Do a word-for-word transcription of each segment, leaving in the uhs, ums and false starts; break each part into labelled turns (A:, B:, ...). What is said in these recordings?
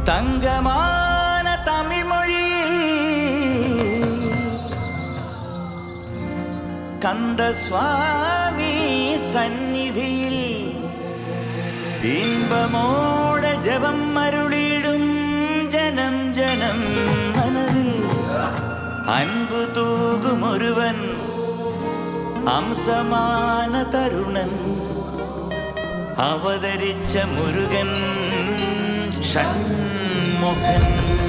A: തങ്കമാന തമിഴ് മൊഴിയിൽ കന്ദസ്വാമി സന്നിധിയിൽ ബിംബമോടെ ജപം അരുളിടും ജനം ജനം മനതിൽ അൻപു തൂകുമൊരുവൻ അംസമാന തരുണൻ അവതരിച്ച മുരുകൻ ഷൺമുഖൻ.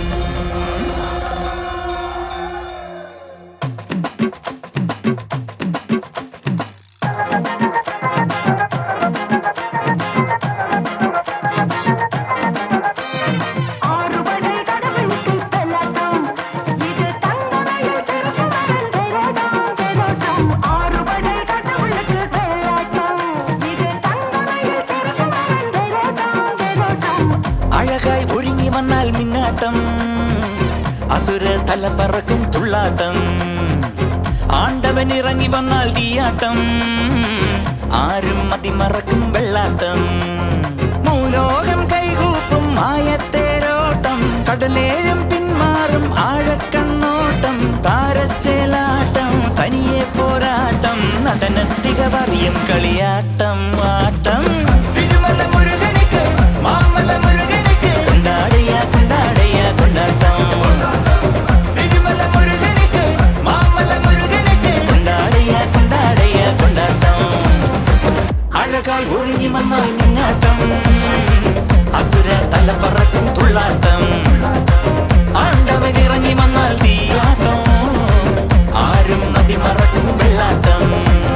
A: അഴകായി ഒരുങ്ങി വന്നാൽ മിന്നാട്ടം, അസുര തല പറക്കും തുള്ളാട്ടം. ആണ്ടവൻ ഇറങ്ങി വന്നാൽ തീയാട്ടം, ആരും മതിമറക്കും വെള്ളാട്ടം. മൂലോകം കൈകൂപ്പും ആയത്തേരോട്ടം, കടലേഴും പിന്മാറും ആഴക്കണ്ണോട്ടം. താരച്ചേലാട്ടം തനിയെ പോരാട്ടം, നടനത്തിക പറയും കളിയാട്ടം ആട്ടം. തിരുമല മുരുകനിക്ക് മാമല മുരുകനിക്ക് കൊണ്ടാടയ കൊണ്ടാടയ കൊണ്ടാട്ടം. തിരുമല മുരുകനിക്ക് മാമല മുരുകനിക്ക് കൊണ്ടാടയ കൊണ്ടാടയ കൊണ്ടാട്ടം. അഴകായി ഒരുങ്ങി വന്നാൽ മിന്നാട്ടം, അസുര തല പറക്കും തുള്ളാട്ടം. ആണ്ടവൻ ഇറങ്ങി വന്നാൽ തീയാട്ടം, ആരും നദി മറക്കും വെള്ളാട്ടം.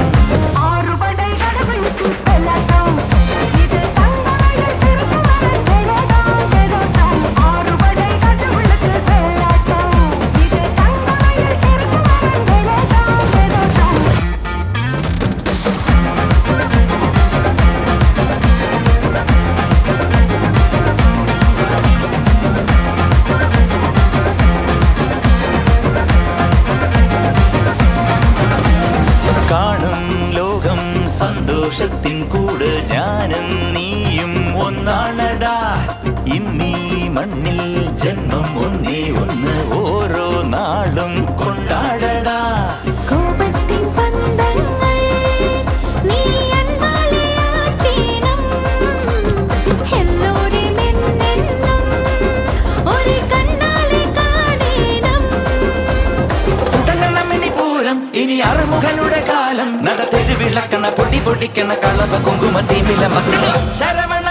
A: കാണും ലോകം സന്തോഷത്തിൻ കൂട് ഞാനും നീയും ഒന്നാണടാ. ഇന്നീ മണ്ണിൽ ജന്മം ഒന്നേ ഒന്ന്, ഓരോ നാളും കൊണ്ടാടടാ.
B: കോപത്തിൻ പന്തങ്ങൾ നീ അൻപാലയാട്ടീണം, എല്ലോരും എന്നെന്നും ഒരു കണ്ണാലെ കാണീണം.
A: തുടങ്ങണം ഇനി പൂരം, ഇനി അറുമുഖനുടെ കാലം. നടത്തെരു വിളക്കണ പൊടി പൊടിക്കണ കളവ കുങ്കുമ തീമില മക്കളെ ശരവണ